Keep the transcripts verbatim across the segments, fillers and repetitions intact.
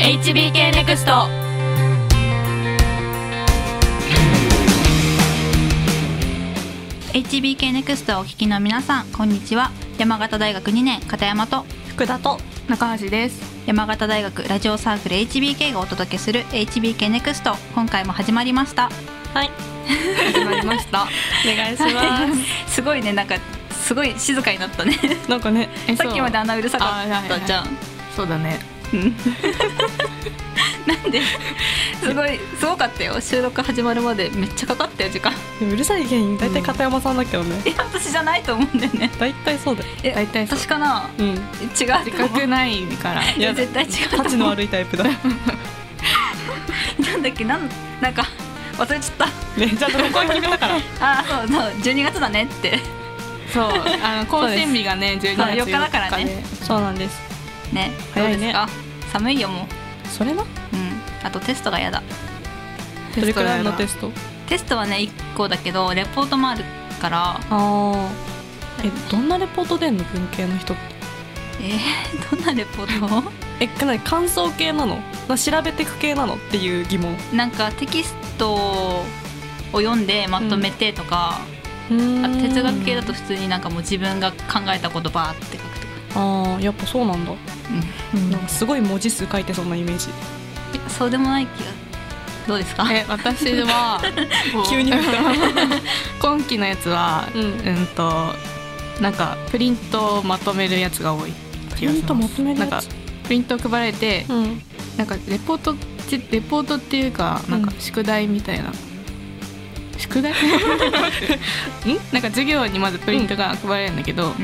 エイチビーケー ネクスト。 エイチビーケー ネクストをお聞きの皆さん、こんにちは。山形大学にねん片山と福田と中橋です。 山形大学ラジオサークル エイチビーケー がお届けする エイチビーケー ネクスト、今回も始まりました。 はい始まりましたお願いしますすごいね、なんかすごい静かになったねなんかね、 さっきまであんなうるさかったじゃん、はいはい、 そうだねなんですごいすごかったよ。収録始まるまでめっちゃかかったよ時間。 うるさい原因大体片山さんだけどね、 うん、いや私じゃないと思うんだよね。 大体そうだよ。 え大体私かな、うん、違う自覚ないからいや絶対違うと思う。 タチの悪いタイプだなんだっけ、なんなんか忘れちゃったね、ちゃんとここは決めたからあそうそうじゅうにがつだねってそうあの更新日がねじゅうにがつよっかで、 よっかだからね。 そうなんですね。 早いね。 どうですか？寒いよもう。 それな。 うんあとテストがやだ。 どれくらいのテスト？ テストはねいっこだけどレポートもあるから。 あえどんなレポート出んの？文系の人ってえー、どんなレポートえかなり感想系なの？調べてく系なのっていう疑問。 なんかテキストを読んでまとめてとか、 うん、 あ哲学系だと普通になんかもう自分が考えたことバーって書くとか。 あーやっぱそうなんだ、うん、なんかすごい文字数書いてそうなイメージ。 そうでもない気が。どうですか？ え私は急に今期のやつは、うん、うんとなんかプリントをまとめるやつが多い気がします。プリントまとめるやつ？なんかプリントを配られて、うん、なんかレポートレポートっていうかなんか宿題みたいな、うん、宿題んなんか授業にまずプリントが配られるんだけど、うん、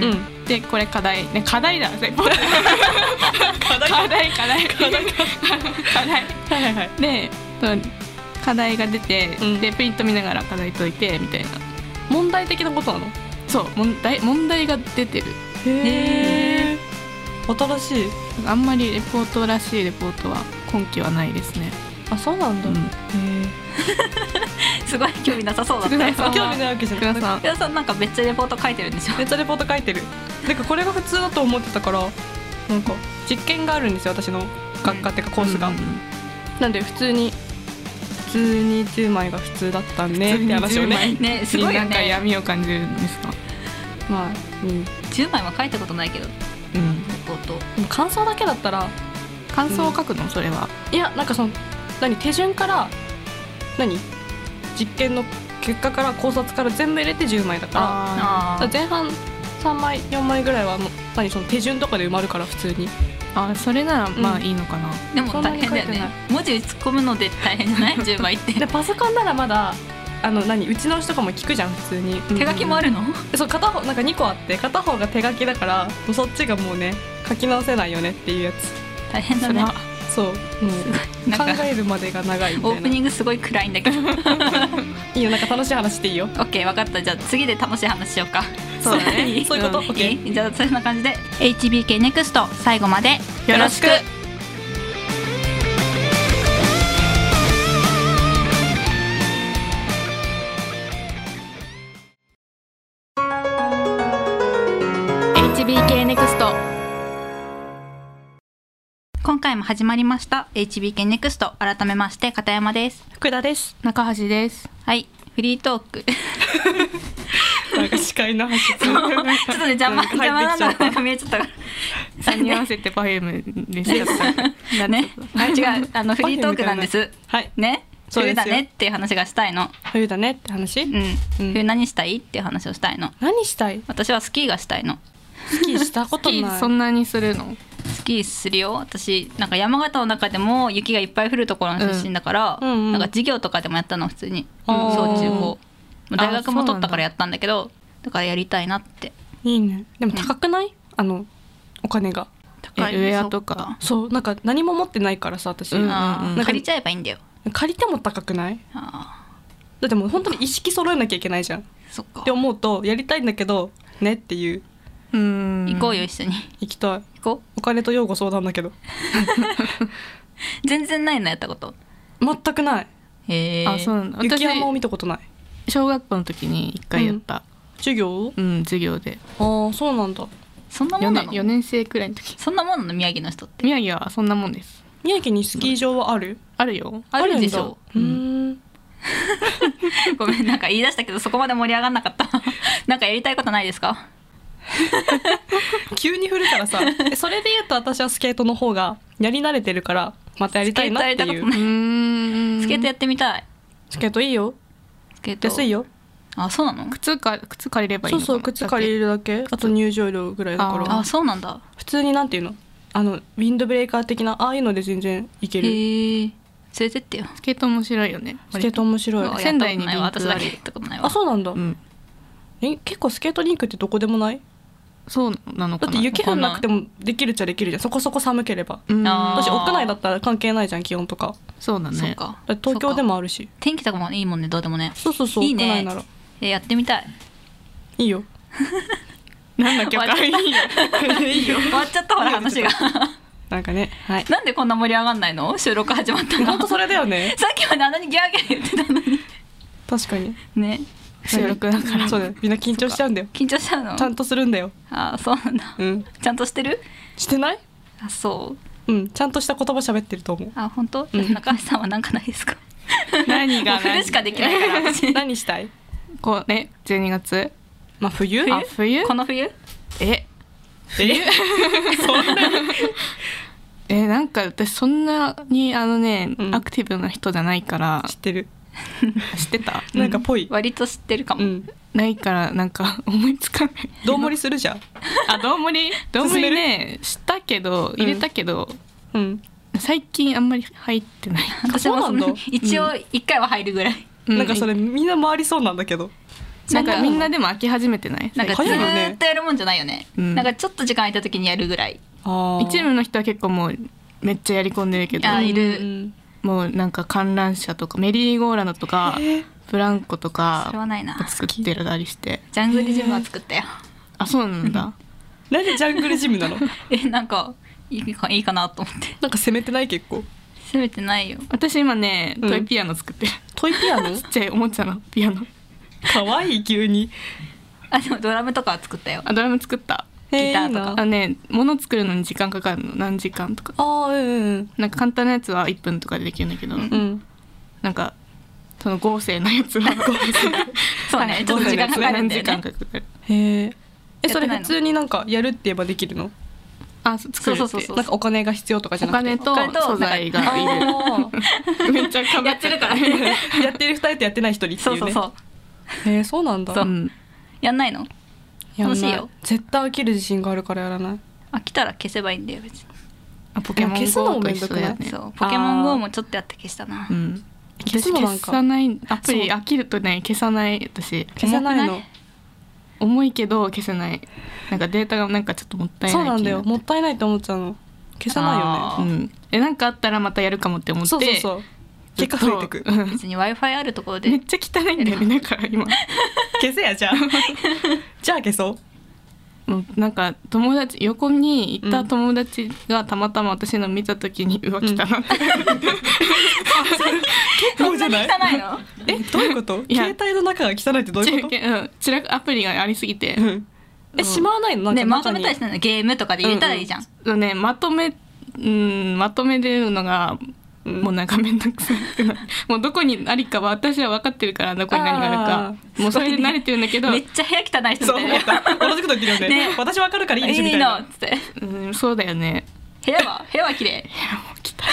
でこれ課題、ね、課題だ課題課題課題課題課題はいはいで課題が出て、うん、でプリント見ながら課題解いてみたいな。問題的なことなの？そう問題問題が出てる。へえ新しい。あんまりレポートらしいレポートは今期はないですね。あそうなんだ、うん、へすごい興味なさそうだったね。 興味ないわけじゃない。 福田さんなんかめっちゃレポート書いてるんでしょ？ めっちゃレポート書いてる。なんかこれが普通だと思ってたから、なんか実験があるんですよ私の学科っていうかコースが、うんうんうん、なんで普通に普通にじゅうまいが普通だったんねって話をねねすごいよね。 なんか闇を感じるんですか？まあ、 うん、じゅうまいは書いたことないけど、うん、レポート感想だけだったら感想を書くの、うん、それは。いやなんかその何手順から何実験の結果から考察から全部入れてじゅうまいだから、あだから前半さんまいよんまいぐらいはもう何その手順とかで埋まるから普通に。あそれならまあいいのかな、 うん、でも大変だよね。文字打ち込むので大変じゃないじゅうまいってでパソコンならまだあの何打ち直しとかも聞くじゃん普通に。 手書きもあるの？ そう片方なんかにこあって片方が手書きだからもうそっちがもうね書き直せないよねっていうやつ。 大変だね。 そうもう考えるまでが長いみたいな。 オープニングすごい暗いんだけどいいよなんか楽しい話していいよ。 オッケー分かった。じゃあ次で楽しい話しようか。 そうだねそういうこと、うん、オッケー。 じゃあそんな感じで エイチビーケー ネクスト最後までよろしく。エイチビーケー ネクスト今回も始まりました エイチビーケー ネクスト。改めまして片山です。 福田です。 中橋です。はい、フリートークなんか視界の端ちょっとね邪魔邪魔なんだなんか見えちゃったからさんに合わせてパフュームでしちゃったね。あ違うあのフリートークなんです。 はいね。冬だねっていう話がしたいの。 冬だねって話？うん。うん、 冬何したいっていう話をしたいの。 何したい？ 私はスキーがしたいの。 スキーしたことない。スキーそんなにするの？ スキーするよ私。なんか山形の中でも雪がいっぱい降るところの出身だから、うんうんうん、なんか授業とかでもやったの普通に、うん、小中高大学も取ったからやったんだけど、だからやりたいなって。いいね。でも高くない？うん、あのお金が高い。ウェアとかそうなんか何も持ってないからさ私、うんうんうん、 なんか借りちゃえばいいんだよ。 借りても高くない？あだってもう本当に意識揃えなきゃいけないじゃん。 そっかって思うとやりたいんだけどねっていう。 うーん行こうよ一緒に。 行きたい。 行こう。 お金と用語相談だけど全然ないのやったこと？ 全くない。 へー。 あそうなんだ。雪山を見たことない。小学校の時に一回やった、うん、授業？うん授業で。ああそうなんだ。 そんなもんなの？ よねん, よねん生くらいの時。 そんなもんなの宮城の人って？ 宮城はそんなもんです。 宮城にスキー場はある？ あるよ。 あるでしょ。 うん。 ごめん、なんか言い出したけどそこまで盛り上がんなかった。なんかやりたいことないですか？ 急に振るからさ。それで言うと私はスケートの方がやり慣れてるからまたやりたいなっていう。 スケートやりたことない。うーん、スケートやってみたい。 スケートいいよ。 スケート安いよ。 あ、そうなの？ 靴か靴借りればいいのかな。 そうそう、靴借りれるだけ。あと入場料ぐらいだから。 あ、そうなんだ。 普通になんていうの、あのウィンドブレーカー的なああいうので全然いける。 へえ、連れてってよ。 スケート面白いよね。 スケート面白い。 仙台にリンク私だけ行ったことないわ。 あ、そうなんだ、 うん、 え、結構スケートリンクってどこでもない？ そうなのかな。 だって雪降んなくてもできるっちゃできるじゃん。そこそこ寒ければ。 うん、 私屋内だったら関係ないじゃん、気温とか。 そうだね。 そうか。 だって東京でもあるし。 天気とかもいいもんね、どうでもね。 そうそうそう。 いいね。 屋内ならえ、やってみたい。 いいよ。 なんだっけか。いいよ。 いいよ。終わっちゃったほら話が。 なんかね、はい。 なんでこんな盛り上がんないの？収録始まったの。 本当それだよね。 さっきまであんなにギャーギャー言ってたのに。 確かに。 ね。 収録だから。 そうだよ。みんな緊張しちゃうんだよ。 緊張しちゃうの？ ちゃんとするんだよ。 あ、そうなんだ。 うん。 ちゃんとしてる？ してない？ あ、そう。 うん、ちゃんとした言葉喋ってると思う。 あ、本当？中橋さんはなんかないですか？ 何が？ 振るしかできないから私。 何したい？ こうね、じゅうにがつ。 まあ冬？ あ、冬？ この冬？ え？ え？そんなに？ え、なんか私そんなにあのね、 うん、 アクティブな人じゃないから。 知ってる。 知ってた？ なんかぽい。 割と知ってるかも。うん、 ないからなんか思いつかない。 どう盛りするじゃん。 あ、どう盛り？どう盛りね、したけど入れたけど、 うん、 最近あんまり入ってない。 私もその一応一回は入るぐらい。 うん、なんかそれみんな回りそうなんだけど。 なんかみんなでも飽き始めてない？ なんかずーっとやるもんじゃないよね。 うん、 なんかちょっと時間空いた時にやるぐらい。 あ、 一部の人は結構もうめっちゃやり込んでるけど、 あ、いる。 もうなんか観覧車とかメリーゴーランドとかブランコとか作ってるたりして。 ジャングルジムは作ったよ。 あ、そうなんだ。 なんでジャングルジムなの？ え、なんかいいかいいかなと思って。 なんか攻めてない？結構攻めてないよ。 私今ね、トイピアノ作ってる。 トイピアノ？ ちっちゃいおもちゃのピアノ。 かわいい急に。 あ、でもドラムとかは作ったよ。 あ、ドラム作った。 ギターとか。 あのね、物作るのに時間かかるの、何時間とか。 あ、うんうん。 なんか簡単なやつはいっぷんとかでできるんだけど、 うん、 なんかその合成なやつはそうね、ちょっと時間かかるんだよね。 へえ。え、それ普通になんかやるって言えばできるの？ あ、作るって。そうそうそう。 なんかお金が必要とかじゃなくて。 お金と素材がいる。めっちゃかやってるから。 やってるふたりとやってないひとりっていうね。 そうそうそう。 へえ、そうなんだ。 そう。やんないの？楽しいよ。 絶対飽きる自信があるからやらない。 飽きたら消せばいいんだよ別に。 あ、ポケモン ゴー と一緒だよね。 そう、ポケモン ゴー もちょっとやって消したな。 うん。消すのなんか消さないアプリ飽きるとね、消さない。私消さないの。 重いけど消せない。なんかデータがなんかちょっともったいない。 そうなんだよ。もったいないと思っちゃうの。消さないよね。 うん。え、なんかあったらまたやるかもって思って。 そうそうそう。結果増えてく。 別に Wi-Fi あるところで。 めっちゃ汚いんだよね。だから今。 消せやじゃあ。じゃあ消そう。 もうなんか友達横にいた友達がたまたま私の見た時に、うん、うわ来たなって、うん、結構じゃない？ そんな汚いの？ え、どういうこと？携帯の中が汚いってどういうこと？ うん、ちらアプリがありすぎて、 うん、え、しまわないの？なんかね、まとめたりしてないの？ゲームとかで入れたらいいじゃん。 うんうん、ね、まとめ、うん、まとめるのがもうなんかめんどくさくなもうどこにありかは私は分かってるから、どこに何があるかもうそれで慣れてるんだけど、 めっちゃ部屋汚い人みたいな。そう思った。同じこと言ってるよね。ね、私分かるからいいでしょみたいな。 いいのっつって、 うん、そうだよね。 部屋は部屋は綺麗。 部屋も汚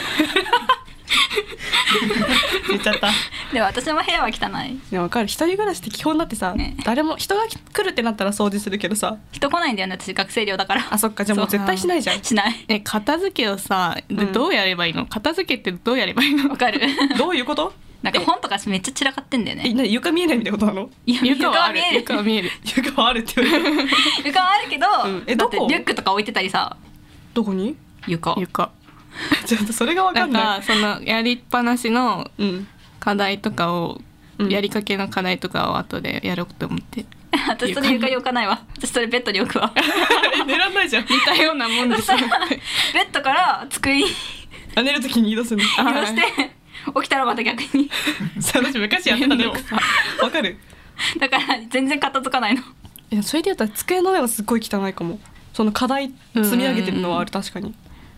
い。言っちゃった。 でも私も部屋は汚い。 いや、分かる。一人暮らしって基本だってさ、ね、誰も人が来るってなったら掃除するけどさ、 人来ないんだよね私、学生寮だから。 あ、そっか。じゃあもう絶対しないじゃん。 しない。 え、片付けをさ、でどうやればいいの？片付けってどうやればいいの？ わかる。 どういうこと？ なんか本とかめっちゃ散らかってんだよね。 え、なに床見えないみたいなことなの？ 床はある。床は見える。 床はあるって言われる。 床はあるけど、 うん、え、どこ？ だってリュックとか置いてたりさ。 どこに？ 床。 床。 ちょっとそれが分かんない。 なんかそのやりっぱなしの課題とかを、うん、やりかけの課題とかを後でやろうと思って。 私それ床に置かないわ。私それベッドに置くわ。 寝らんないじゃん。 似たようなもんです。ベッドから机にあ、寝る時に移動するの。 移動して起きたらまた逆に。 私昔やってたの。わかる。 だから全然片付かないの。 いや、それで言ったら机の上はすっごい汚いかも。その課題積み上げてるのはある。確かに。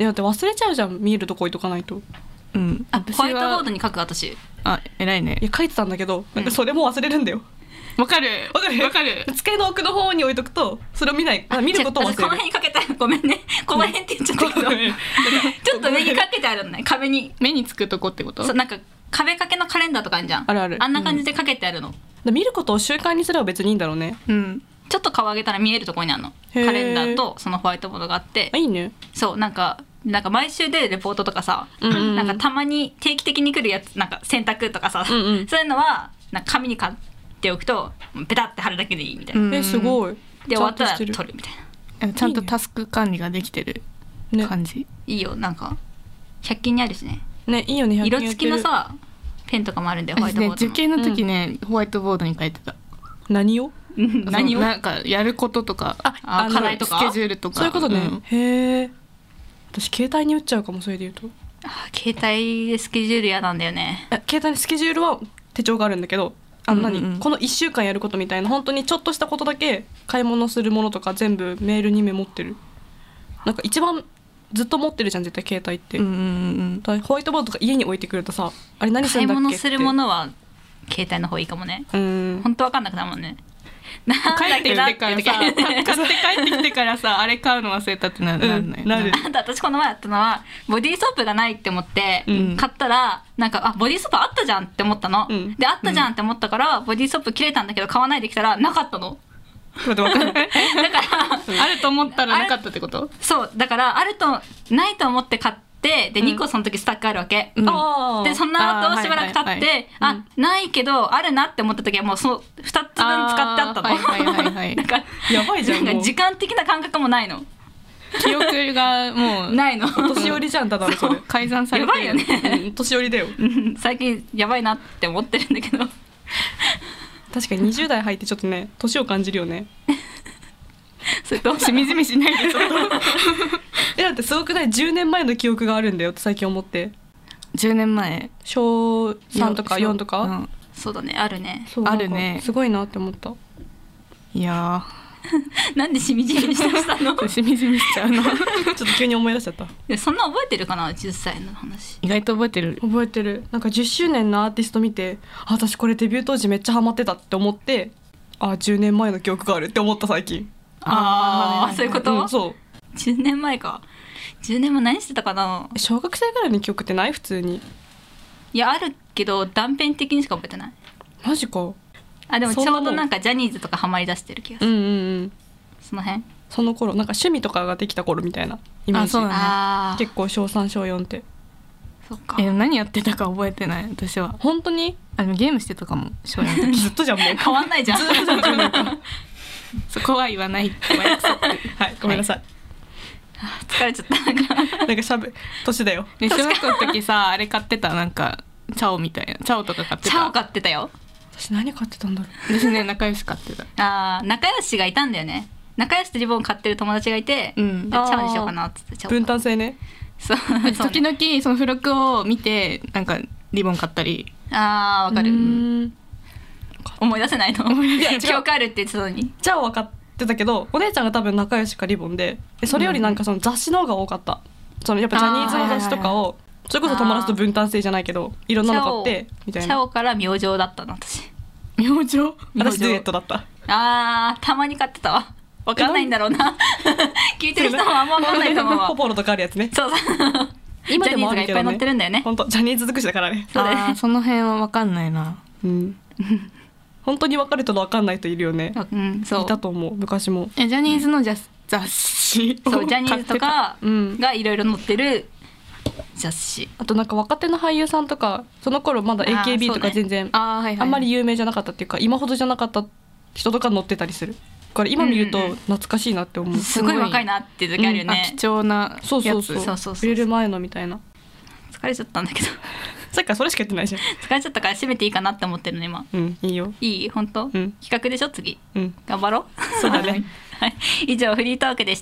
だって忘れちゃうじゃん、見えるとこ置いとかないと。 うん、 あホワイトボードに書く私。 あ偉いね。 いや書いてたんだけど、なんかそれも忘れるんだよ。 わかるわかるわかる。 机の奥の方に置いとくとそれを見ない、見ることを忘れる。 この辺にかけたらごめんね、この辺って言っちゃったけどちょっと目にかけてあるのね、壁に。 目につくとこってこと？ そう、なんか壁掛けのカレンダーとかあるじゃん。 あるある。 あんな感じでかけてあるの、 うん、見ることを習慣にすれば別にいいんだろうね。 うん、ちょっと顔上げたら見えるところにあるの、カレンダーとそのホワイトボードがあって。 あ、いいね。 そう、なんかなんか毎週出るレポートとかさ、 うんうん、 なんかたまに定期的に来るやつ、なんか洗濯とかさ、 うんうん、 そういうのはなんか紙に買っておくとペタって貼るだけでいいみたいな、 うん、えすごい。 で終わったら取るみたいな。ちゃんとタスク管理ができてる感じ。いいね、 いいよ。なんかひゃく均にあるしね。 ね、いいよね。 色付きのさペンとかもあるんだよ、ホワイトボードの。 受験の時ね、うん、ホワイトボードに書いてた。 何を何をなんかやることとか、 ああ課題とかスケジュールとか。 そういうことね、うん、へえ。私携帯に打っちゃうかも、それで言うと。 あ、携帯でスケジュール嫌なんだよね。 携帯にスケジュールは手帳があるんだけど、あの何、うんうん、このいっしゅうかんやることみたいな、本当にちょっとしたことだけ、買い物するものとか全部メールにメモってる。なんか一番ずっと持ってるじゃん絶対携帯って、うんうんうん、ホワイトボードとか家に置いてくるとさ、あれ何するんだっけって。買い物するものは携帯の方がいいかもね。うん、本当わかんなくなるもんね。 帰ってきてからさ、買って帰ってきてからさ、あれ買うの忘れたってなるのよ、うん、 なる。 あんた、私この前やったのはボディーソープがないって思って買ったら、うん、なんかあボディーソープあったじゃんって思ったの、うん、であったじゃんって思ったから、うん、ボディーソープ切れたんだけど買わないできたらなかったの。 だからあると思ったらなかったってこと？ そうだからあるとないと思って買ってでにこその時スタックあるわけ、うん、でそんな後しばらく経って、はいはいはい、あ、うん、ないけどあるなって思った時はもうそのふたつぶん使ってあったの。はいはいはいはい、なんかやばいじゃん。 なんか時間的な感覚もないの。 記憶がもうないの。 年寄りじゃん、ただのそれ改ざんされてる。 やばいよね、 うん、年寄りだよ最近やばいなって思ってるんだけど確かににじゅう代入ってちょっとね年を感じるよねそれとしみじみしないでちょっとえだってすごくない？じゅうねんまえの記憶があるんだよって最近思って。 じゅうねんまえしょうさんとかよんとか、うん、 そうだね、あるね。 あるね、 すごいなって思った。 いやなんでしみじみしたのしみじみしちゃうのちょっと急に思い出しちゃった。 そんな覚えてるかな、じゅっさいの話。 意外と覚えてる。 覚えてる。なんかじゅっしゅうねんのアーティスト見て、あ、私これデビュー当時めっちゃハマってたって思って、あ、じゅうねんまえの記憶があるって思った最近。 ああ、そういうこと、 うん、そうじゅうねんまえか。じゅうねんも何してたかな。 小学生ぐらいの記憶ってない？普通に。 いやあるけど断片的にしか覚えてない。 マジか。 あ、でもちょうどなんかジャニーズとかハマりだしてる気がする。 うんうんうん。 その辺。 その頃なんか趣味とかができた頃みたいなイメージ。あ、そうだね。結構小さん小よんって。 そっか。 え、何やってたか覚えてない私は。 本当に？ あのゲームしてたかも小よんの時。 ずっとじゃんもう変わんないじゃん。ずっとじゃんじゃん。 そこは言わないって約束。 はいごめんなさい。はい、 疲れちゃったなんかなんかしゃべ年だよ。 ね、小学校の時さあれ買ってたなんかチャオみたいなチャオとか買ってた。 チャオ買ってたよ。 私何買ってたんだろう。私ね仲良し買ってた。 ああ仲良しがいたんだよね。仲良しとリボン買ってる友達がいて、うん、チャオにしようかなっつってチャオ。 分担制ね。 そう時々その付録を見てなんかリボン買ったり。 あーわかる。思い出せないの。記憶あるって言ってたのに。 チャオは買ってたけどお姉ちゃんが多分仲良しかリボンで、それよりなんかその雑誌の方が多かった。そのやっぱジャニーズの雑誌とかをそれこそ友達と分担制じゃないけどいろんなの買ってみたいな。 チャオから明星だったの私。 明星？ 私デュエットだった。 あーたまに買ってたわ。わかんないんだろうな聞いてる人もあんまわかんないと思うわ。 ポポロとかあるやつね。 そうそう今でもあるけどね。ジャニーズがいっぱい載ってるんだよね。 本当ジャニーズ尽くしだからね。 そうだよね。あその辺はわかんないな。 うん本当に分かると分かんない人いるよね。 うん、そういたと思う昔も。 えジャニーズの雑誌をそうジャニーズとかがいろいろ載ってる雑誌、 あとなんか若手の俳優さんとかその頃まだ エーケービー とか全然 あ、ね、あ, はいはい、あんまり有名じゃなかったっていうか今ほどじゃなかった人とか載ってたりするから今見ると懐かしいなって思う、うんうん、 すごい若いなっていう時あるよね、 うん、貴重なやつ。 そうそうそうそうそうそう売れる前のみたいな。 疲れちゃったんだけどさっきからそれしか言ってないじゃん。 疲れちゃったから締めていいかなって思ってるの今。 うんいいよ。 いい本当、うん、企画でしょ次、うん、頑張ろう。 そうだねはい、以上フリートークでした。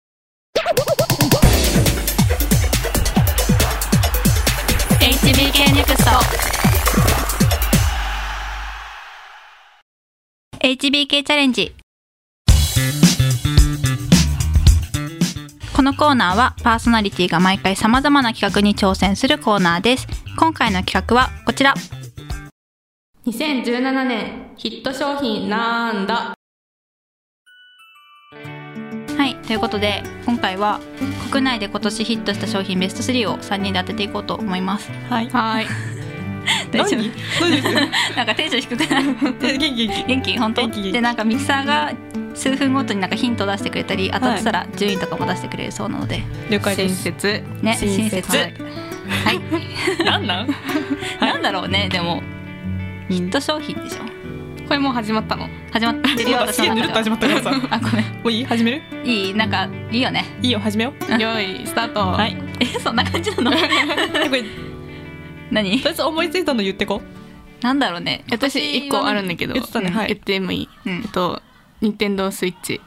エイチビーケー ネクスト エイチビーケー チャレンジ。こののコーナーはパーソナリティが毎回さまざまな企画に挑戦するコーナーです。今回の企画はこちら。 にせんじゅうななねんヒット商品なんだ。 はい、ということで今回は国内で今年ヒットした商品ベストスリーをさんにんで当てていこうと思います。 はいはい大丈夫？ そうですなんかテンション低くない？ 元気元気元気本当？ 元気元気でなんかミキサーが数分ごとになんかヒントを出してくれたり、当たってたら順位とかも出してくれるそうなので、 了解です。 親切ね、 親親切切。はい。 なんなんなんだろうね、でもヒット商品でしょ。 これもう始まったの？ 始まってるよ。 私がぬるっと始まったからさあ、ごめん。 もういい始めるいい、なんかいいよね。 いいよ始めよう。 用意スタート。 はいえ、そんな感じなの？ えこれ何？ とりあえず思いついたの言ってこ。 なんだろうね。 私一個あるんだけど、 言ってたねはい言ってもいい？ うんえっとニンテンドースイッチ。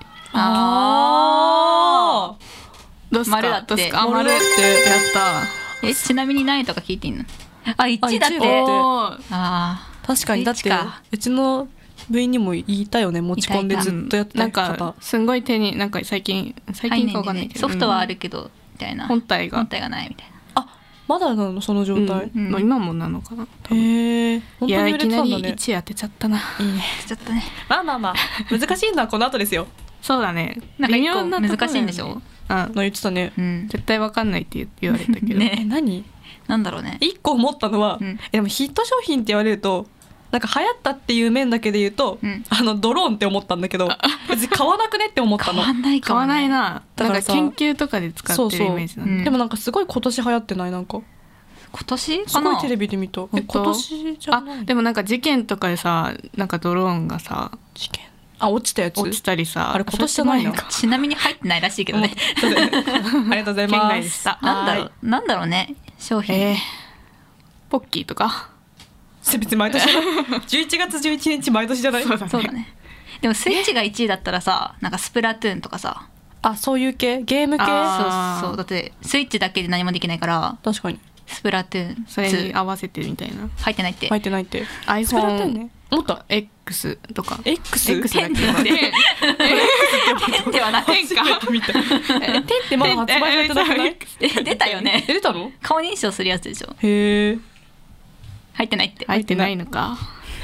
あどうすか？ 丸だってどうすか？あ、丸丸だってやったえ、ちなみに何位とか聞いていいの？あ、いちいだって。 あいちいだっておーあ確かにだっていちかうちの部員にも言いたよね、持ち込んでずっとやってなんた方かすんごい手になんか最近最あ。入ん近かわかんないんだよねないけど、 ソフトはあるけどみたいな。 本体が本体がないみたいな。 まだなのその状態、 うんうん今もなのかな。 へえ本当に売れいやいきなりてたんだね。 いち当てちゃったな。 いいね。 ちょっとね。 まあまあまあ難しいのはこの後ですよ。 そうだね。 なんか一個微妙なところだよね難しいんでしょ？ うん。 の言ってたね。 うん。 絶対わかんないって言言われたけど。 ねえ何なんだろうね。 一個思ったのは、 うんえでもヒット商品って言われるとなんか流行ったっていう面だけで言うと、 うんあのドローンって思ったんだけど別に買わなくねって思ったの。 変わんないかもね。 買わないな。 だからさなんか研究とかで使ってるイメージなんそうそうで。 でもなんかすごい今年流行ってないなんか今年かな？ すごいテレビで見た。え本当今年じゃないあでもなんか事件とかでさなんかドローンがさ事件あ落ちたやつ落ちたりさあれ今年じゃないのそれってちなみに入ってないらしいけどね。 そうだよねありがとうござい県ます。 外でした。 なんだろはう、なんだろうね、商品。 えー、ポッキーとか。 い別に毎年じゅういちがつじゅういちにち毎年じゃない。 そうだねそうだね。でもスイッチがいちいだったらさ、なんかスプラトゥーンとかさ、 あそういう系ゲーム系あーそうそう、だってスイッチだけで何もできないから確かにスプラトゥーンそれにツー合わせてみたいな。 入ってないって。 入ってないってスプラトゥーン iPhone ね思った X とか。 X X だっけ？ テンではなく初めて見たえテンってまだ発売されてなくない？ え出たよね。 え出たの？ 顔認証するやつでしょ。 へえ入ってないって。 入ってないのか。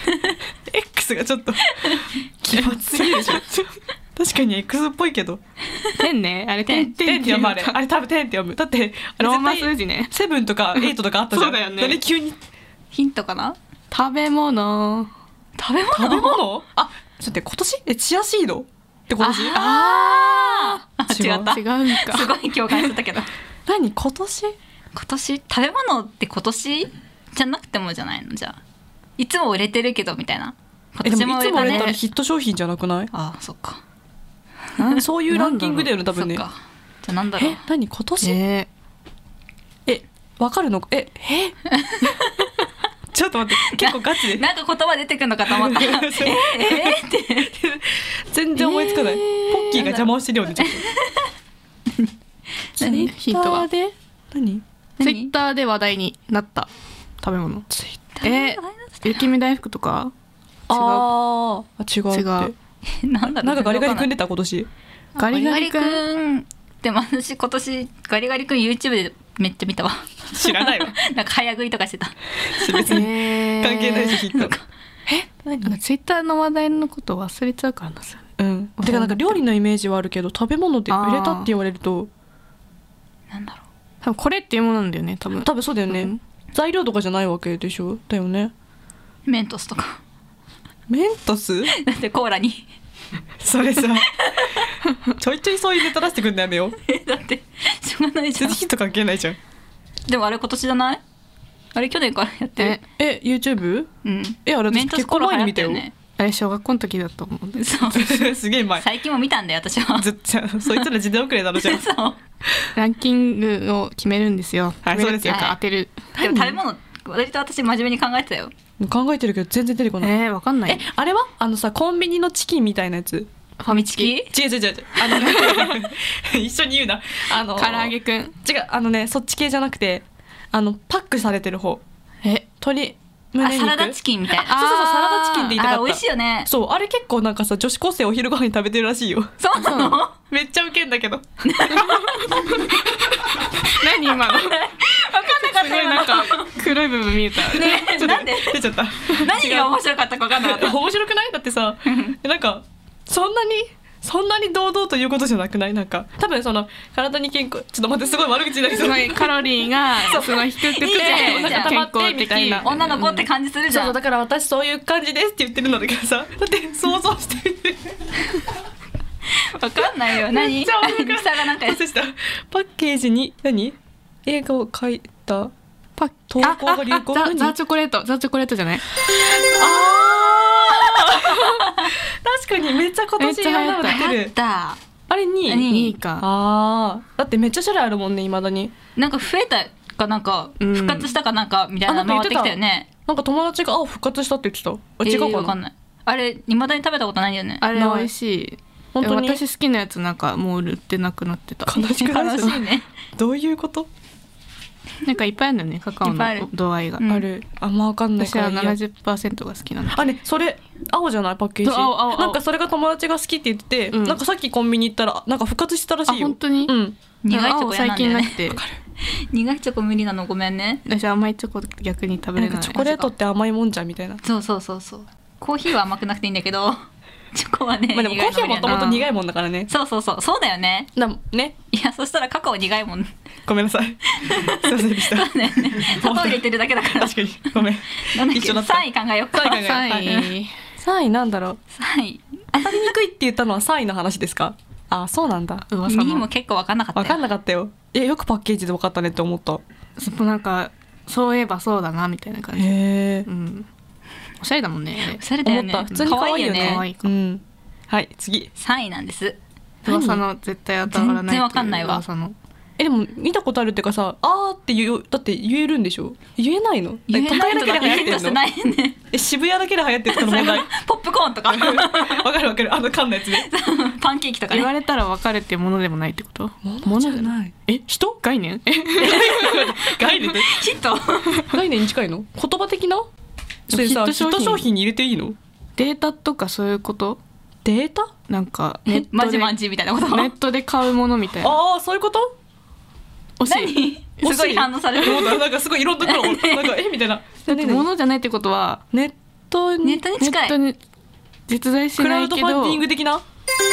X がちょっと奇抜すぎるでしょ確かに X っぽいけどテンね。あれテンテンって読むあれああれ多分テンって読むだってあれローマ絶対数字ね。 セブンとかエイトとかあったじゃん。 そうだよねなんで急にヒントかな？ 食べ物。 食べ物？ 食べ物？あちょっと待って今年えチアシードって今年？ あーあ違う違った。 違うんか。 すごい共感してたけど。 何今年？ 今年食べ物って今年じゃなくてもじゃないの？じゃあいつも売れてるけどみたいな。 えでもいつも売れたらね。 ヒット商品じゃなくない？ ああそっか。 そういうランキングだよね多分ね。 そっか。じゃあなんだろうえ。何今年？ ええわかるの？ええちょっと待って結構ガチでなんか言葉出てくるのかと思った。えー、えー、って全然思いつかない。ポッキーが邪魔をしてるよねちょっと。ツイ何ヒントはッターで何？ ツイッターで話題になった食べ物。 ツイッえー、雪見大福とか？ あーあ違うって。 違うなんだろう。 なんかガリガリ君で出た今年。 ガリガリ君君でも私今年ガリガリ君 YouTube でめっちゃ見たわ。 知らないわ。 なんか早食いとかしてた。 別にえー関係ないしヒット。え何？ なんかツイッターの話題のこと忘れちゃうからなそれ。 うん。てかなんか料理のイメージはあるけど食べ物で売れたって言われるとなんだろ多分これっていうものなんだよね多分。 多分そうだよね。 うん材料とかじゃないわけでしょ。だよね。 う。メントスとか。 メントス？ だってコーラに。 それさちょいちょいそういうネタ出してくんのやめよう。 えだってしょうがないじゃん。 全然ヒット関係ないじゃん。 でもあれ今年じゃない？あれ去年からやってる。 え YouTube？ うん。 えあれメン私結構トスコーラ流行前に見よ。 ったたよね。 あれ小学校の時だと思うんで。 そう。 すげえ前。 最近も見たんだよ私は。 ずっとそいつら時代遅れだろじゃん。 そう。 ランキングを決めるんですよ。 はい決めるっていうそうですか当てる。 でも食べ物割と私真面目に考えてたよ。 考えてるけど全然出てこない。 えー、わかんない。 えあれはあのさコンビニのチキンみたいなやつ。 ファミチキ。 違う違う違う違うあのね一緒に言うなあの唐揚げくん。 違うあのねそっち系じゃなくてあのパックされてる方え鶏あ胸肉サラダチキンみたいな。 そうそうそうサラダチチキンって言いたかった。 あ美味しいよね。 そうあれ結構なんかさ女子高生お昼ご飯に食べてるらしいよ。 そうなのめっちゃウケんだけど何今の分かんなかったすごいなんか黒い部分見えたねちょっとなんで出ちゃった何が面白かったか分かんなかった面白くない？だってさなんかそんなにそんなに堂々ということじゃなくない？なんか多分その体に健康ちょっと待ってすごい悪口になりそう。 すごいカロリーがすごい低くていいじゃんなんか溜まってみたいな女の子って感じするじゃん、 そうだから私そういう感じですって言ってるんだけどさ、だって想像してみて分かんないよ。何めっちゃ面白いミキサーがなんかやそしたパッケージに何映画を描いたパッ投稿が流行ザ・ザチョコレートザ・チョコレートじゃない？ 確かにめっちゃ今年いろんなの出てる。 だあれにいにいか。 あーだってめっちゃ種類あるもんね未だに。 なんか増えたかなんかうん復活したかなんかみたいなの回ってきたよね。 なんか友達があ復活したって言ってた。あ違うかな、 えーわかんない。あれ未だに食べたことないんだよね。 あれ美味しい。 本当に私好きなやつなんかもう売ってなくなってた。 悲しくない？ 悲しいね。 どういうこと？ なんかいっぱいあるんだよねカカオいっぱいあるの度合いが、 うんあるあんま分かんない私はからいいやななじゅっパーセントが好きなんだ。 あねそれ青じゃないパッケージ。 そう青青青なんかそれが友達が好きって言ってて、 うんなんかさっきコンビニ行ったらなんか復活してたらしいよ。 あ本当に？ うん苦いチョコ嫌最なんだよね。 近なくて苦いチョコ無理なのごめんね。 私甘いチョコ逆に食べれない。 なんかチョコレートって甘いもんじゃんみたいな。 そうそうそうそう。コーヒーは甘くなくていいんだけどチョコはね。 まあでもコーヒーはもともと苦いもんだからね。 そうそうそうそうだよね。 だねいやそしたらカカオ苦いもん。 ごめんなさいすいませんでしたそうだよね。砂糖入れてるだけだから。 確かにごめんなんだっけ一緒だった。 さんい考えようか。 さんい考えようさんはいいさんいなんだろう。 さんい当たりにくいって言ったのはさんいの話ですか？あそうなんだ。 噂にいもの結構分かんなかったよ。 分かんなかったよ。えよくパッケージで分かったねって思った。 そこなんかそういえばそうだなみたいな感じ。 へえうんおしゃれだもんね。 おしゃれだよね。 思った普通に可愛いよね。 可愛いかうんはい次。 さんいなんです。 噂の絶対当たらないっていう。 全然わかんないわ噂のえでも見たことあるっていうかさあーって言うだって言えるんでしょ？言えないの？ 言えないえ都会だけで流行ヒントしててっんの？ ないね。 え渋谷だけで流行ってるこの問題。わポップコーンとかかるわかるあの缶のやつね。 パンケーキとか言わね。 れたら分かるっていうものでもないってこと？ ものじゃない。 え人概念？え概念でヒット。 概念に近いの？言葉的な？それさヒッヒット商品ト商品に入れていいの？ データとかそういうこと？ データ？ なんかネットでマジマンジみたいなこと。 ネットで買うものみたいな。 ああそういうこと？ 惜しい。 何？すごい反応される。 もうなんかすごいいろんなところなんかえみたいな。 だって物じゃないってことはネットにネットにネ近い。 ットに実在しクラないけど。 ウドファンディング的な？あや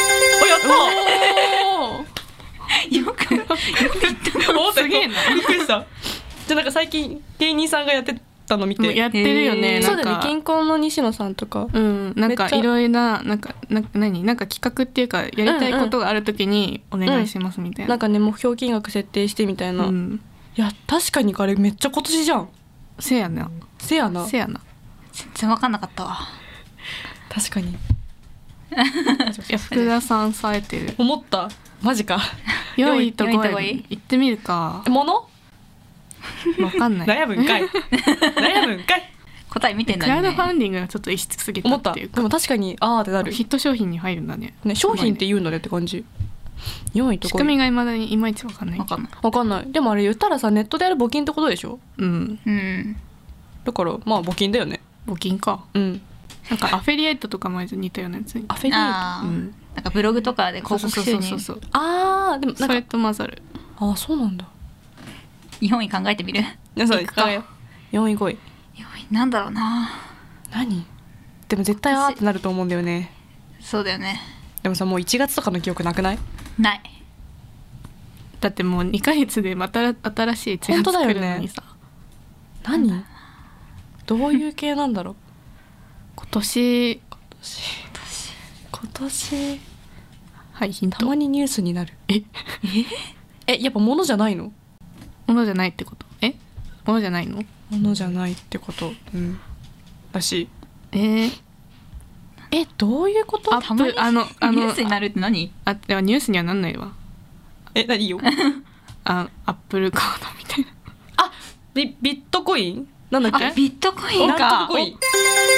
ったよくよく言った思ったよすげえなびっくりした。じゃあなんか最近芸人さんがやってたの見て。 もうやってるよね。 へーそうだねなんか銀行の西野さんとか。 うん、なんかめっちゃいろいろななんかなんか何なんか企画っていうかやりたいことがあるときにお願いしますみたいな。 なんかね目標金額設定してみたいな。いうん、 や確かにあれめっちゃ今年じゃん。 せやなせやな。 せやな。 全然分かんなかったわ。 確かに。 いや福田さん冴えてる。 思ったマジか。 良いとこ良いとこいいへ行ってみるか。 もの？ わかんない。 悩むんかい。悩むんかい。 答え見てんクラウドだよね。 ファンディングがちょっと異質すぎた思った。 っていうか。 でも確かにあーってなる。 ヒット商品に入るんだね。 ね商品って言うんだねって感じ。よんいとこい。 仕組みが未だにいまいちわかんない。 分かんない。 わかんない。でもあれ言ったらさネットでやる募金ってことでしょ？ うん。 うん。 だからまあ募金だよね。 募金か。 うん。 なんかアフィリエイトとかも似たようなやつに。 アフィリエイト。 ああ、 うんなんかブログとかで広告収入。 そうそうそうそう。 ああでもなんかそれと混ざる。 ああそうなんだ。 日本位考えてみる。 皆さんいくかよんいごい。 なんだろうな。 何？でも絶対あーってなると思うんだよね。 そうだよね。 でもさもういちがつとかの記憶なくない？ ない。 だってもうにかげつでまた新しいチェーン作るのにさ。 何？どういう系なんだろう。 今年今年今年はいヒント。 たまにニュースになる。 ええやっぱ物じゃないの？ ものじゃないってこと？えものじゃないの？ 物じゃないってこと。うん。だし。 えー、 えどういうこと？ アップあのあのニュースになるって何？ あでもニュースにはなんないわ。 え何いいよ。 あアップルカードみたいな。 あビビットコイン？なんだっけ？ あ、ビットコインなんか。 とコイン。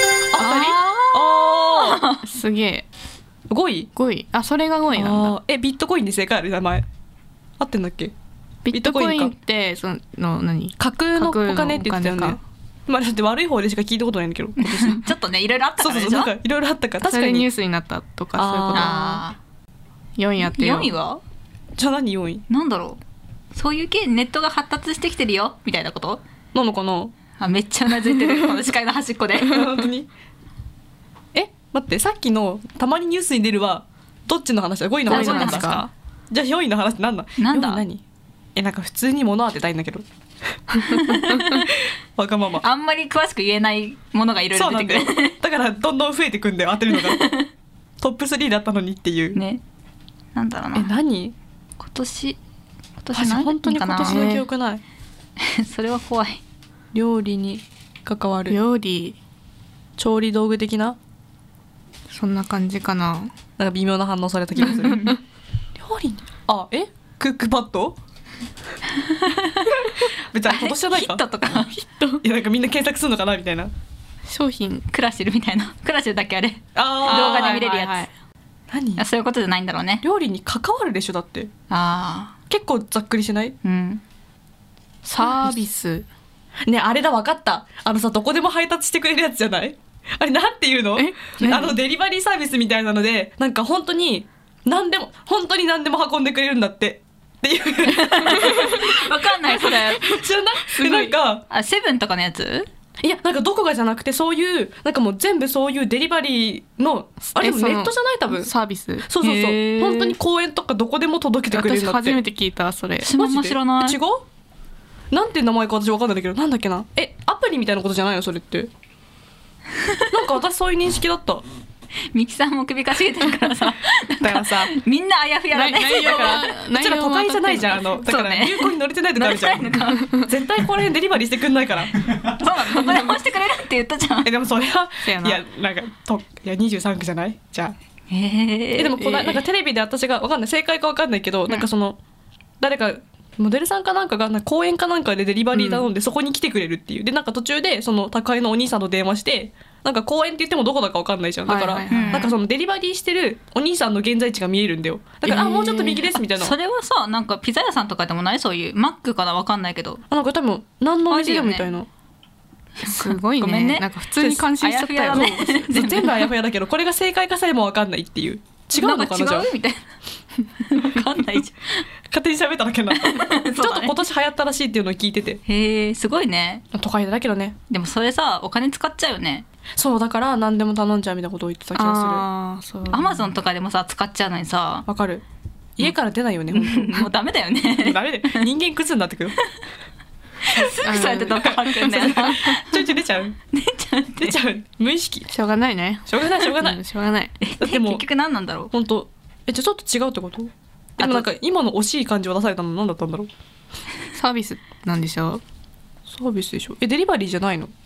あああすげえごい？ ごい。あそれがごいなんだ。 あーえビットコインで正解ある名前合ってんだっけ？ ビットコインってその何？ 架空のお金って言ってたよね。 まあだって悪い方でしか聞いたことないんだけど今年ちょっとねいろいろあったからでしょ。 そうそうそうなんかいろいろあったから確かにそれニュースになったとかそういうこと。 あよんいやってよ。 よんいはじゃあ何よんいなんだろう、そういう系ネットが発達してきてるよみたいなこと。 なのかな。 あめっちゃうなずいてるこの視界の端っこで本当にえ待ってさっきのたまにニュースに出るはどっちの話だ。ごいの話なんですか。じゃあよんいの話なんだ。 なんだよんい何えなんか普通に物当てたいんだけどわがままあんまり詳しく言えないものがいろいろ出てくる。 そうなんだよだからどんどん増えてくんだよ当てるのがトップスリーだったのにっていうね。なんだろうな。 え何今年今年私何本当に今年の記憶ない。 それは怖い。 料理に関わる料理調理道具的なそんな感じかな。 なんか微妙な反応された気がする料理にあえクックパッド別に今年じゃないかヒットとかいやなんかみんな検索するのかなみたいな。 商品クラシルみたいな。クラシルだっけあれ。 あ動画で見れるやつ、 はいはいはい何いやそういうことじゃないんだろうね。 料理に関わるでしょだってあ結構ざっくりしない。 あうんサービス。 ねあれだ分かったあのさどこでも配達してくれるやつじゃないあれなんていうのえあのデリバリーサービスみたいなのでなんか本当に何でも本当に何でも運んでくれるんだってっていうわかんないそれ。 知らないえなんかあセブンとかのやつ。 いやなんかどこがじゃなくてそういうなんかもう全部そういうデリバリーのあれえそのでもネットじゃない多分サービス。 そうそうそうへー本当に公園とかどこでも届けてくれるん私だって初めて聞いたそれ。 私も知らない。 え違うなんていう名前か私分かんないんだけどなんだっけなえアプリみたいなことじゃないのそれってなんか私そういう認識だったミキさんも首かしげてるからさだからさみんなあやふやだね。 内容はうちら都会じゃないじゃんあのだからそうね流行に乗れてないとかあるじゃん、 乗れてないの絶対この辺デリバリーしてくんないからそうなの。どこでもしてくれるって言ったじゃん。 えでもそれはそうやないやなんかといやにじゅうさん区じゃないじゃあええでもこの、 えーなんかテレビで私がわかんない正解かわかんないけど、なんかその誰かモデルさんかなんかがなんか公園かなんかでデリバリー頼んでそこに来てくれるっていう、でなんか途中でその宅配のお兄さんと電話してなんか公園って言ってもどこだかわかんないじゃんだから、 はいはいはいなんかそのデリバリーしてるお兄さんの現在地が見えるんだよだから、 えーあもうちょっと右ですみたいなそれはさなんかピザ屋さんとかでもないそういうマックかなわかんないけど。 あなんか多分何のお店でもみたいな、 すごいね。 ごめんねなんか普通に感心しちゃったよ。 あやふやだねそう全部あやふやだけどこれが正解かさえもわかんないっていう違うのかなじゃあん違うみたいな。わかんないじ勝手に喋っただけになったゃん。 ちょっと今年流行ったらしいっていうのを聞いててへえすごいね。 都会だけどねでもそれさお金使っちゃうよね。 そうだから何でも頼んじゃうみたいなことを言ってた気がするああそう。 アマゾンとかでもさ使っちゃうのにさわかる家から出ないよね本もうダメだよね。 当ダメで人間クズになってくるすぐそうやってどっか吐くんだよな。 ちょいちょい出ちゃう出ちゃうって出ちゃう無意識しょうがないね。 しょうがないしょうがない、 うんしょうがない。 だってもう結局何なんだろう。 本当えじゃあちょっと違うってことでもなんか今の惜しい感じを出されたの何だったんだろうサービスなんでしょう。 サービスでしょえデリバリーじゃないの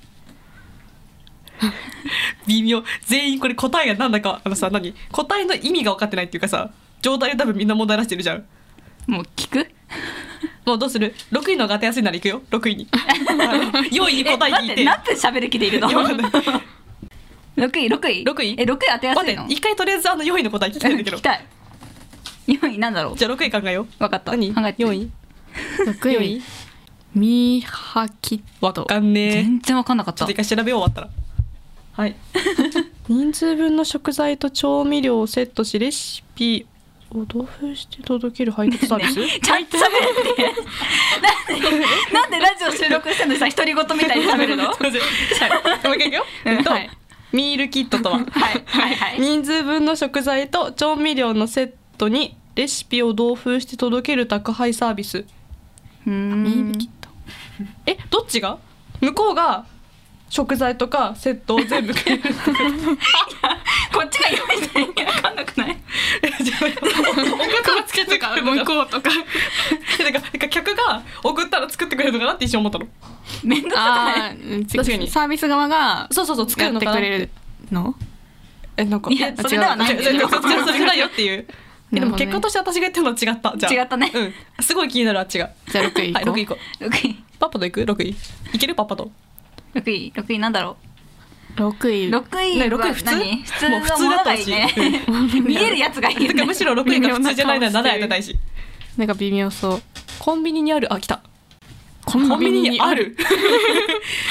微妙全員これ答えがなんだかあのさ何答えの意味が分かってないっていうかさ状態で多分みんな問題出してるじゃんもう聞く。 もうどうするろくいのが当てやすいならいくよろくいにあのよんいに答え聞いてえ待って何分喋る気でいるの。 いやわかんないろくいろくいろくいえろくい当てやすいの。 待って一回とりあえずあのよんいの答え聞きたいんだけど聞きたい。よんいなんだろう。 じゃあろくい考えよう分かった。 何考えて。 よんい六よん位いミーハキッわト。 かんねえ全然分かんなかったちょっと。一回調べよう終わったらはい人数分の食材と調味料をセットしレシピを同封して届ける配達サービス、 ちゃんと喋って。なんでなんでラジオ収録してんのにさ独り言みたいに喋るの。 すいませんはいもう一回いくよ、えっとはいミールキットとははいはいはい。 人数分の食材と調味料のセットにレシピを同封して届ける宅配サービス。 うーんミールキット。 えどっちが向こうが食材とかセットを全部くれるこっちが用意した意味わかんなくない。 送らつけてくれるのか向こうとか。 なんかなんか客が送ったら作ってくれるのかなって一瞬思ったの。 めんどくさくあない。 あうん確かにサービス側がそうそうそう作やっるのかなっててくれるの。 えなんかいやそれではないんだよ。 違う違う違うそれそれじゃないよっていう。えでも結果として私が言ってるのは違ったじゃあ違ったね。 うんすごい気になるあっちがじゃあ六位はい行こう。 ろくい行こうろくいパパと行くろくいいけるパパとろくいろくいなんだろ六位。 う。ろくいねはろくい普通何普通もう普通のものだったしがいいね。見えるやつがいいてかね。 むしろろくいが普通じゃないならななやりたいしなんか微妙そう。 コンビニにあるあ来たココンビニにある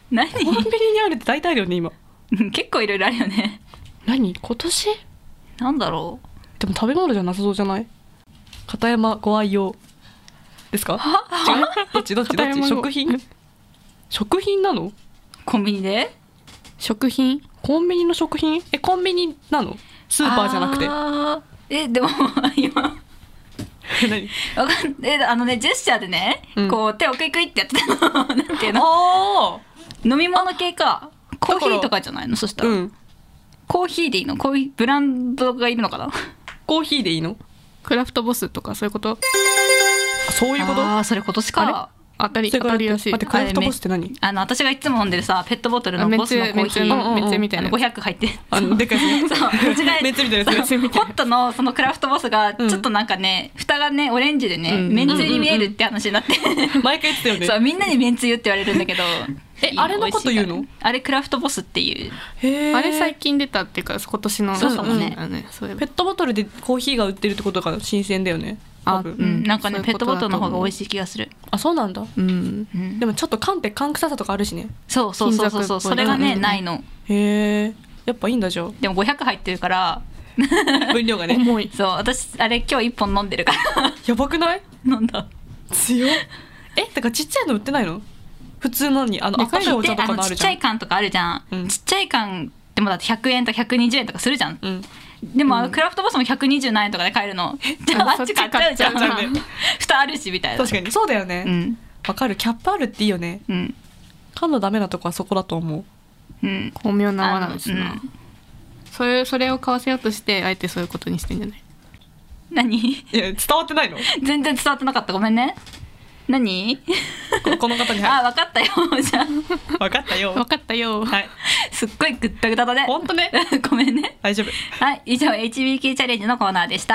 何コンビニにあるって大体あるよね今。 結構いろいろあるよね。 何今年なんだろう。 でも食べ物じゃなさそうじゃない？片山ご愛用ですか？違う？どっちどっちどっち？食品？食品なの？ コンビニで？ 食品？ コンビニの食品？えコンビニなの？スーパーじゃなくて。 あえでも今何？ わかんえあのねジェスチャーでね、うん、こう手をクイクイってやってたの。なんていうの？ あ飲み物系か。コーヒーとかじゃないの？そしたら、うん、コーヒーでいいの？コーヒーブランドがいるのかな？ コーヒーでいいの？ クラフトボスとかそういうこと？ そういうこと？ ああそれ今年か。 当たり当たりらしい。 待ってクラフトボスって何？ あの私がいつも飲んでるさペットボトルのボスのコーヒーめっちゃみたいなごひゃく入ってあのでかいやつ。 そうめっちゃみたいなやつ。 ホットのそのクラフトボスがちょっとなんかね、うん、蓋がねオレンジでね、うん、めんつゆに見えるって話になって、 うん、毎回言ってたよね。 そうみんなにめんつゆって言われるんだけどえあれのこと言うの？ あれクラフトボスっていう。 へあれ最近出たっていうか今年のそうそうね、 うんうん、そうペットボトルでコーヒーが売ってるってことが新鮮だよね。 あ、うん、なんかねペットボトルの方が美味しい気がする。 あそうなんだ、 うんうん、でもちょっと缶って缶臭さとかあるしね。 そうそうそうそうそうそれがね、うん、ないの。 へえやっぱいいんだじゃあ。 でもごひゃく入ってるから分量がね重い。 そう私あれ今日いっぽん飲んでるからやばくない？ 飲んだ。 強っ。えだからちっちゃいの売ってないの？普通のにあの赤いお茶とかのあるじゃん。 ちっちゃい缶とかあるじゃん、うん、ちっちゃい缶でもだってひゃくえんとかひゃくにじゅうえんとかするじゃん、うん、でも、うん、クラフトボスもひゃくにじゅうなんえんとかで買えるの。じゃああっち買っちゃうじゃん。蓋あるしみたいな。 確かにそうだよね。わ、うん、かる。キャップあるっていいよね。 うん、 缶のダメなとこはそこだと思う。 うん、巧妙な罠ですな、うん、それそれを買わせようとしてあえてそういうことにしてんじゃない？ 何？ いや伝わってないの？ 全然伝わってなかった。ごめんね。何？ こ, この方に、 はい、あ分かったよ。じゃあ分かったよ分かったよ。 はい。 すっごいグッタグタだね。 本当ね。 ごめんね。 大丈夫。 はい、以上 エイチビーケー チャレンジのコーナーでした。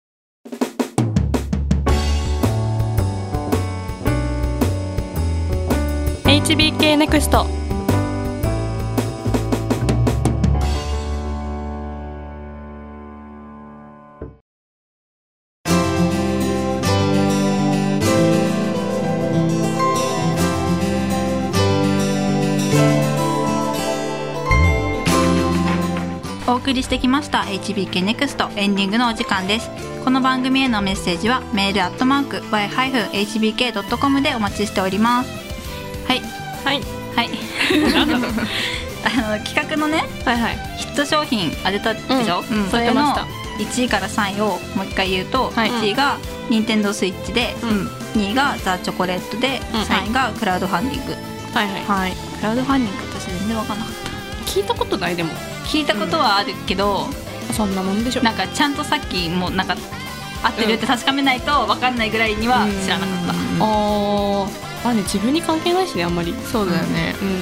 エイチビーケー ネクスト。 お送りしてきました エイチビーケー ネクストエンディングのお時間です。この番組へのメッセージはメールアットマーク ワイ エイチビーケー ドットコム でお待ちしております。はいはいはいなんだろうあの企画のね、 はいはい、 ヒット商品当てたでしょ、 うんうん、 それのいちいからさんいをもう一回言うと、はい、いちいが任天堂スイッチで、うん、にいがザ・チョコレートで、うん、さんいがクラウドファンディング、 はいはいはい、 クラウドファンディング私全然分かんなかった。 聞いたことない。でも聞いたことはあるけど、 うん、そんなもんでしょ。 なんかちゃんとさっきもなんか合ってるって確かめないと分かんないぐらいには知らなかった。 あああね、自分に関係ないしねあんまり。 そうだよね、 うん、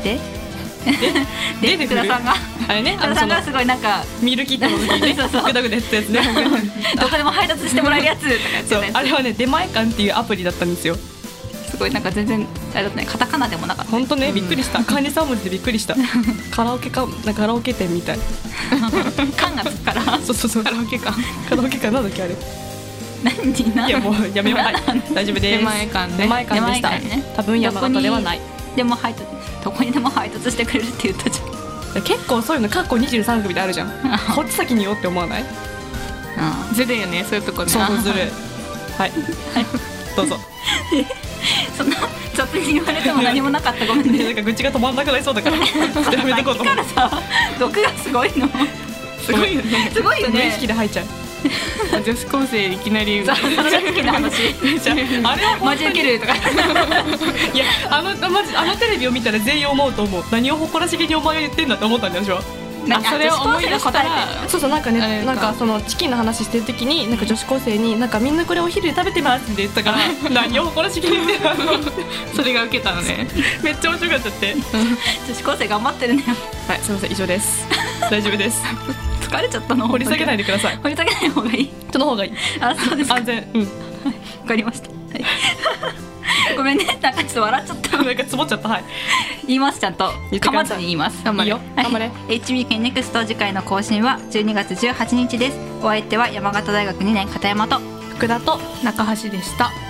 ででで福田さんがあれね、 福田さんがすごいなんかミルキットの時にねそうそうグダグダやったやつねどこでも配達してもらえるやつとかやってたやつ。 あれはね出前館っていうアプリだったんですよ。 すごいなんか全然あれだったね、カタカナでもなかった。 本当ね、びっくりした。漢字さん文字でびっくりしたカラオケかなんかカラオケ店みたい缶がつくからそうそうそうカラオケ館カラオケ館なんだっけあれ何何いやもうやめようはい大丈夫です。 出前館ね。 出前館でした、 ね、 多分山形ではない。 でも配達どこにでも配達してくれるって言ったじゃん。 結構そういうのカッコにじゅうさん組であるじゃんこっち先によって思わない？ うん、ずるいよねそういうとこね。 そうずるいはい、はい、どうぞそんな雑に言われても何もなかったごめんねなんか愚痴が止まんなくなりそうだからやめとこうと思う。 からさ毒がすごいのすごいよねすごいよね無意識で入っちゃう女子高生いきなりそれが好きな話あれはマジウケるとかいやあのマジあのテレビを見たら全員思うと思う。何を誇らしげにお前が言ってんだって思ったんだよ私は。 あそれを思い出したらそうそうなんかねなんかそのチキンの話してる時になんか女子高生になんかみんなこれお昼で食べてますって言ったから何を誇らしげに言ってんだそれが受けたのねめっちゃ面白かったって女子高生頑張ってるね。 はいすみません以上です大丈夫です疲れちゃったの。 掘り下げないでください。 掘り下げない方がいい。 その方がいい。 あそうです安全。うんわかりました、はいごめんねなんかちょっと笑っちゃったなんかつぼっちゃった。はい言いますちゃんと噛まずに言います。 頑張れよ頑張れ。 エイチビーケー ネクスト次回の更新はじゅうにがつじゅうはちにちです。お相手は山形大学にねん片山と福田と中橋でした。